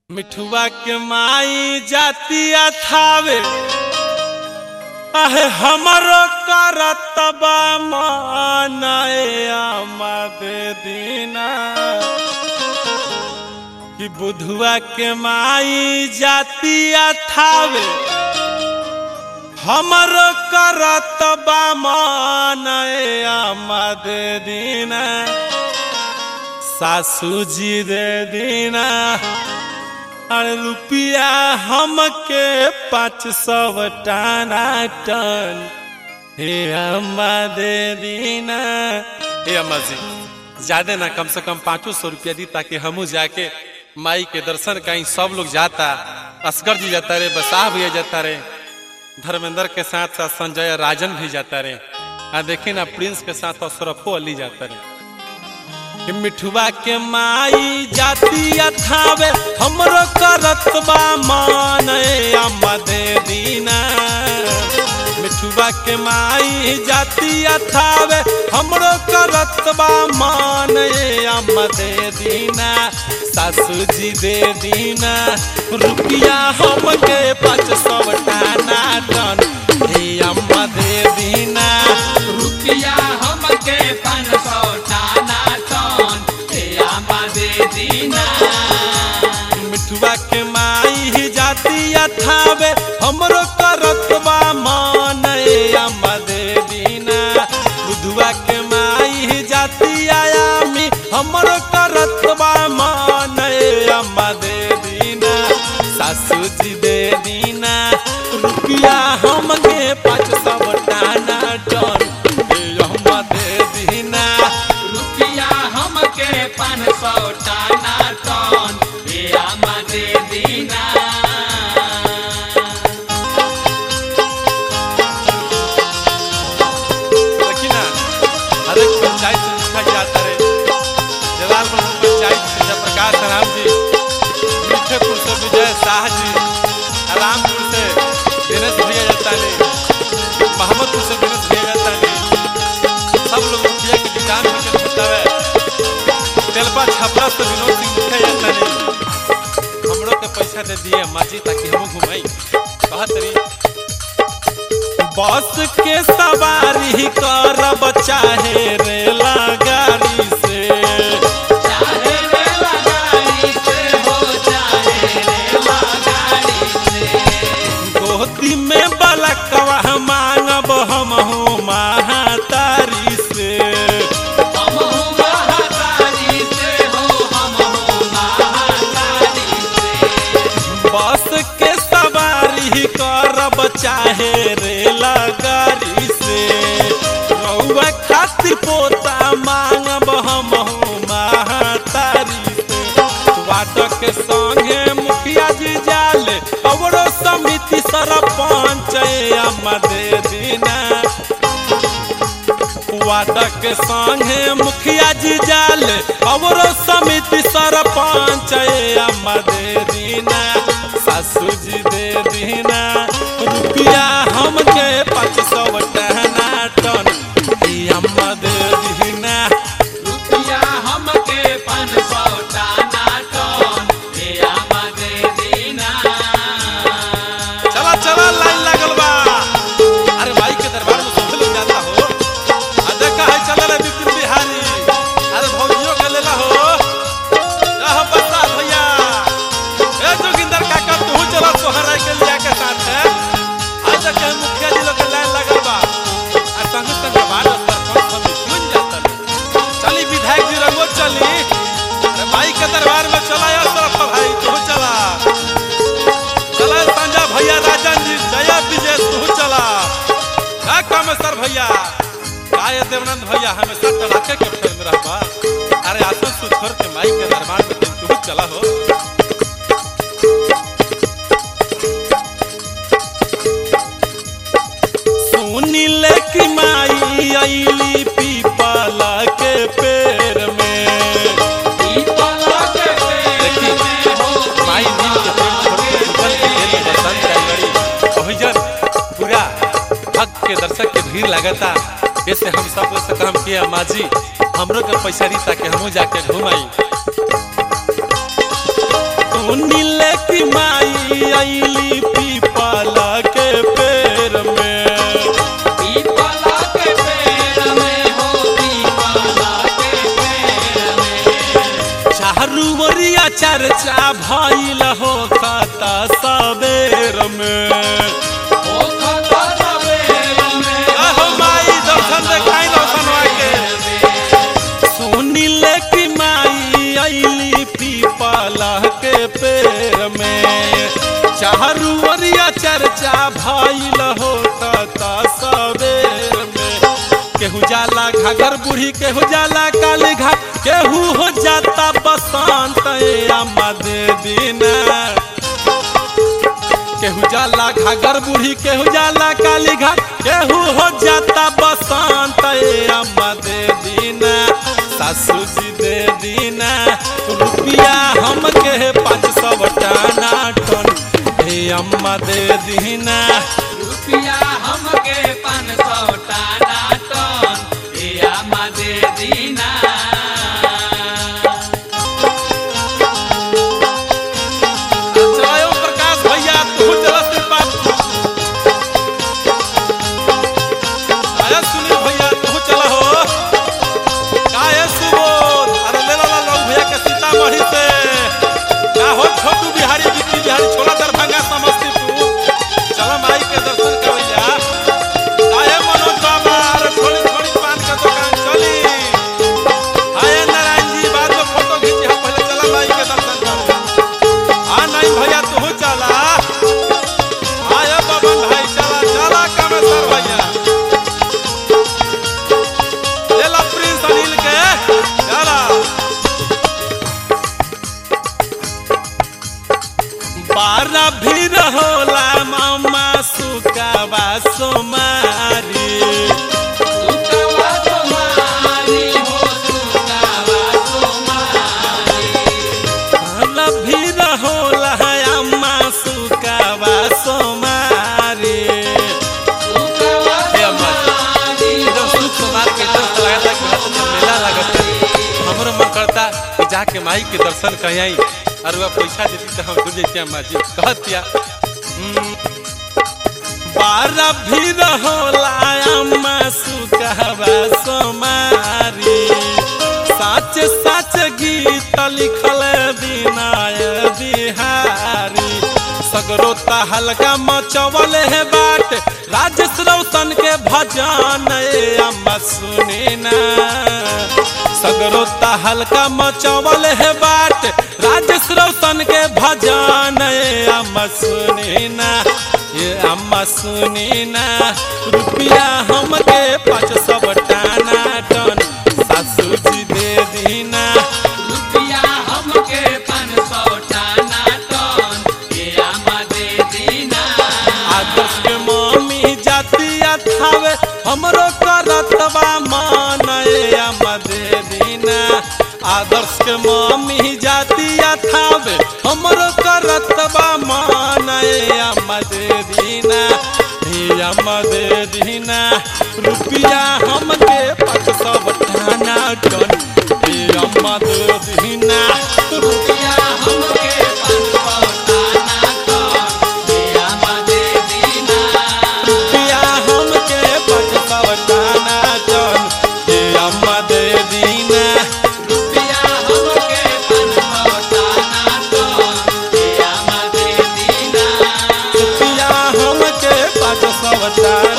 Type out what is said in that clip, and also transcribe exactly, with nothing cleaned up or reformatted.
मिठुआ के माई जातिया थावे आहे हमरो करतबा मानए आमदे दीना कि बुधुआ के माई जातिया थावे हमरो करतबा मानए आमदे दीना सासू जी दे दीना अरे रुपया हमके पाँच सौ टाना टन हे अम्मा दे दीना। हे अम्मा जी ज्यादा ना कम से कम पाँचों सौ रुपया दी ताकि हमू जाके माई के दर्शन कहीं सब लोग जाता। असगर जी जाता रे, बसाह भैया जाता रे, धर्मेंद्र के साथ साथ संजय राजन भी जाता रे, आ देखी ना प्रिंस के साथ अशरफो अली जाता रे। मिठुआ के माई जातिया थावे हमरो करतबा मानए अम्मा दे दीना। मिठुआ के माई जातिया थावे हमरो करतबा मानए अम्मा दे दीना सासू जी दे दीना रुपया हमके पाँच सौ टाना टन हे अम्मा दे दीना रुपया हमके पाँच सौ टाना मिठुआ के माई जातिया थावे हमरो करतबा मानए अम्मा दे दीना। बुधुआ के माई जातिया आमी हमरो करतबा मानए अम्मा दे दीना सासू जी दे दीना रुपया हमके पाँच सौ टाना टन हे अम्मा दे दीना रुपया हमके पाँच सौ टाना टन हे अम्मा दे दीना। देखिना हर एक पंचायत से लिखा जाता है जलालपुर पंचायत से जयप्रकाश राम जी, मीठेपुर से विजय शाह जी, रामपुर से दिनेश भैया जाता है, मोहम्मदपुर से दिनेश भैया जाता है, सब लोग मुखिया के दुकान में होता है। तेलपा छपरा से विनोद सिंह मुखिया जाता है, हमरो के पैसा दे दिए माजी ताकि हम घुमाई। कहत रही बस के सवारी करब चाहे रेला गाड़ी से, चाहे रेला गाड़ी से हो चाहे रेला गाड़ी से गोदी में बलकवा मांगब हम हो महातारी से। हम हो महातारी से हो हम हो महातारी से बस के सवारी करब चाहे रेला गाड़ी से रउआ खातिर पोता मांगब हम हो महातारी से। वाटक के संगे मुखिया जी जाले अवरो समिति सरपंच अम्मा दे दीना। वाटक के संगे मुखिया जी जाले अवरो समिति सरपंच अम्मा दे दीना सासू जी दे दीना रुपया हमके पाँच सौ टाना टन हे अम्मा दे दीना रुपया हमके पाँच सौ टाना टन हे अम्मा दे दीना। चला चला लाइन लागल बा। अरे भाई के दरबार में सब लोग जाता हो, आ देखा है चला रे विपिन बिहारी, अरे भौजियों के लेला हो रह बता भैया ए जोगिंदर काका तू चला सोहरा के लिया के साथ है। आज तक मुखिया जी लोग के लाइन लागल बा आ संग संग बात पर हम सुन जाता चली विधायक जी रंगो चली। अरे भाई के दरबार में चला या तरफ भाई तू चला चला संजय भैया राजन जी जया विजय तू चला का कामेश्वर भैया काय देवनंद भैया हमेशा टलाके के फेर में रहबा। अरे आसन से छोड़ के माई के दरबार में तू चला हो। सुनी ले कि माई आईली पीपला के पेड़ में पीपला के पेड़ में हो माई नीम के पेड़ छोड़ के उगल के तेल में बसंत आई गड़ी ओहिजन पूरा भक्त के दर्शक के भीड़ लगता। ऐसे हम सब से काम किया माँ जी हमरो के पैसा दी ताकि हमू जाके घुमाई। नीले चर्चा भइल हो खाता सबेर में ओ खता सबेर में अहो माई दर्शन देखाई दर्शनवा के सुनिले कि माई अइली पीपला के पेड़ में चारू ओरिया चर्चा भइल हो खाता सबेर में केहू जाला घाघर बूढ़ी केहू जाला काली घाट केहू हो जाता बसंत अम्मा दे दीना केहू जाला घाघर बूढ़ी केहू जाला काली घाट केहू हो जाता बसंत अम्मा दे दीना सासू जी दे दीना रुपया हमके पाँच सौ टाना टन हे अम्मा दे दीना रुपया हमके पाँच सौ टाना टन हे अम्मा दे दीना जयो प्रकाश भैया तू चला से बात आया सुनील भैया तू चला हो काहे सुबोध अरे ले ला लोग भैया के सीतामढ़ी से का हो छोटू बिहारी बिक्की बिहारी छोला दरभंगा समस्तीपुर चला माई के दर्शन करैया काहे मनोज बाबा अरे थोड़ी थोड़ी पान के दुकान चली आए नारायण जी बाद में फोटो खींची हम पहले चला माई के दर्शन कर आ नहीं भैया तू चला आया बबन भाई चला चला कामेश्वर भैया ले ला प्रिंस अनिल के चला बारा भी रहोला मामा सुकावा सोमारी सुकावा तुम्हारी हो सुकावा तुम्हारी बारा भी रहोला अम्मा सुकावा सोमारी सुकावा तुम्हारी जब सुख कुमार के दर्शन लगाता कि मेला लगता हमरो मन करता कि जाके माई के दर्शन कहीं और वह पैसा देती तो हम दूर जैसे अम्मा जी कहतिया बारा भी रहोला अम्मा सुकावा सोमारी साच साच गीत लिखल विनय बिहारी सगरो हल्का मचवल है बाट राजेश रोशन के भजन अम्मा सुनी ना सगरो हल्का मचवल है बाट राजेश रोशन के भजन अम्मा सुनी ना ये अम्मा सुनी ना रुपया हमके पाँच सौ टाना टन सासू जी दे दीना रुपया हमके पाँच सौ टाना टन हे अम्मा दे दीना आदर्श के मम्मी जातिया थावे हमरो करतबा मान अम्मा दे दीना आदर्श के मम्मी जातिया थावे हमरो करतबा मान अम्मा दे दीना हे अम्मा दे दीना रुपया हमके पाँच सौ टाना टन हे अम्मा दे दीना रुपया हमके पाँच सौ टाना टन हे अम्मा दे दीना रुपया हमके पाँच सौ टाना टन हे अम्मा दे दीना रुपया हमके पाँच सौ टाना टन हे अम्मा दे दीना रुपया हमके पाँच सौ टाना